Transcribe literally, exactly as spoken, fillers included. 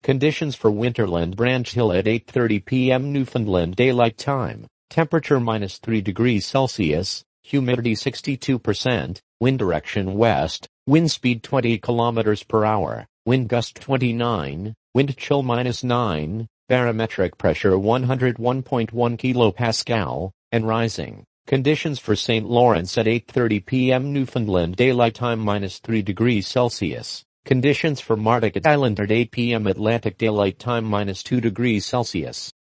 Conditions for Winterland Branch Hill at eight thirty p m Newfoundland Daylight Time. Temperature minus three degrees Celsius. Humidity sixty-two percent. Wind direction west. Wind speed twenty kilometers per hour. Wind gust twenty-nine. Wind chill minus nine. Barometric pressure one hundred one point one kilopascal, and rising. Conditions for Saint Lawrence at eight thirty p m Newfoundland Daylight Time minus three degrees Celsius. Conditions for Martinique Island at eight p m Atlantic Daylight Time minus two degrees Celsius.